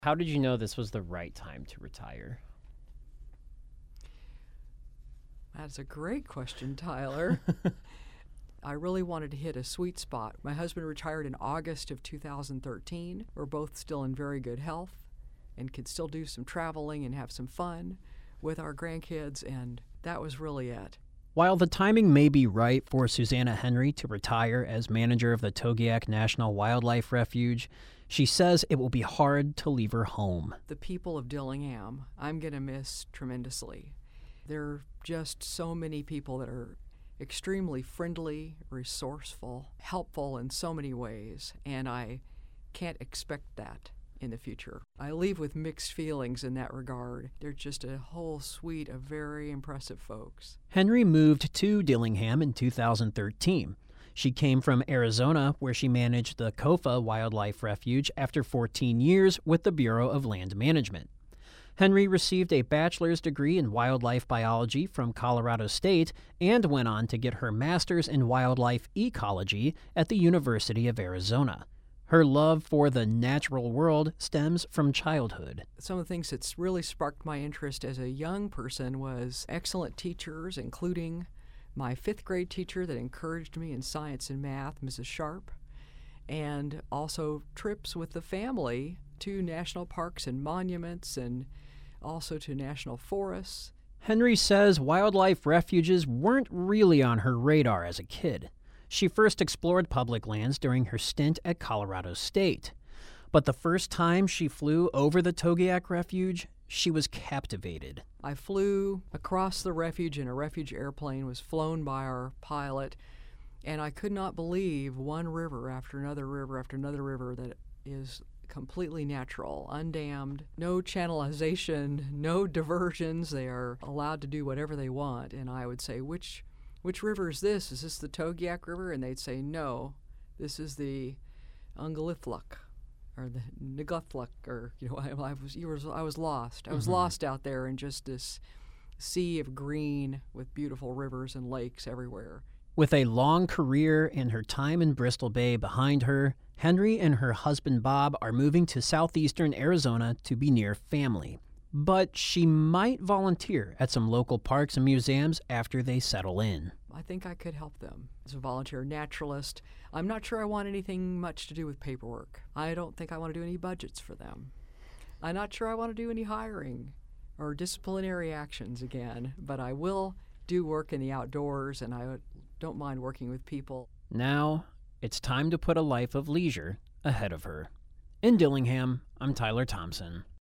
How did you know this was the right time to retire? That's a great question, Tyler. I really wanted to hit a sweet spot. My husband retired in August of 2013. We're both still in very good health and could still do some traveling and have some fun with our grandkids, and that was really it. While the timing may be right for Susanna Henry to retire as manager of the Togiak National Wildlife Refuge, she says it will be hard to leave her home. The people of Dillingham, I'm going to miss tremendously. There are just so many people that are extremely friendly, resourceful, helpful in so many ways, and I can't expect that in the future. I leave with mixed feelings in that regard. They're just a whole suite of very impressive folks. Henry moved to Dillingham in 2013. She came from Arizona, where she managed the Kofa Wildlife Refuge after 14 years with the Bureau of Land Management. Henry received a bachelor's degree in wildlife biology from Colorado State and went on to get her master's in wildlife ecology at the University of Arizona. Her love for the natural world stems from childhood. Some of the things that's really sparked my interest as a young person was excellent teachers, including my fifth grade teacher that encouraged me in science and math, Mrs. Sharp, and also trips with the family to national parks and monuments and also to national forests. Henry says wildlife refuges weren't really on her radar as a kid. She first explored public lands during her stint at Colorado State. But the first time she flew over the Togiak Refuge, she was captivated. I flew across the refuge in a refuge airplane, was flown by our pilot, and I could not believe one river after another river after another river that is completely natural, undammed, no channelization, no diversions. They are allowed to do whatever they want. And I would say, which river is this? Is this the Togiak River? And they'd say, no, this is the Ungalifluck or the Niguthluck, or I was lost. I was lost out there in just this sea of green with beautiful rivers and lakes everywhere. With a long career and her time in Bristol Bay behind her, Henry and her husband Bob are moving to southeastern Arizona to be near family. But she might volunteer at some local parks and museums after they settle in. I think I could help them. As a volunteer naturalist, I'm not sure I want anything much to do with paperwork. I don't think I want to do any budgets for them. I'm not sure I want to do any hiring or disciplinary actions again, but I will do work in the outdoors, and I don't mind working with people. Now, it's time to put a life of leisure ahead of her. In Dillingham, I'm Tyler Thompson.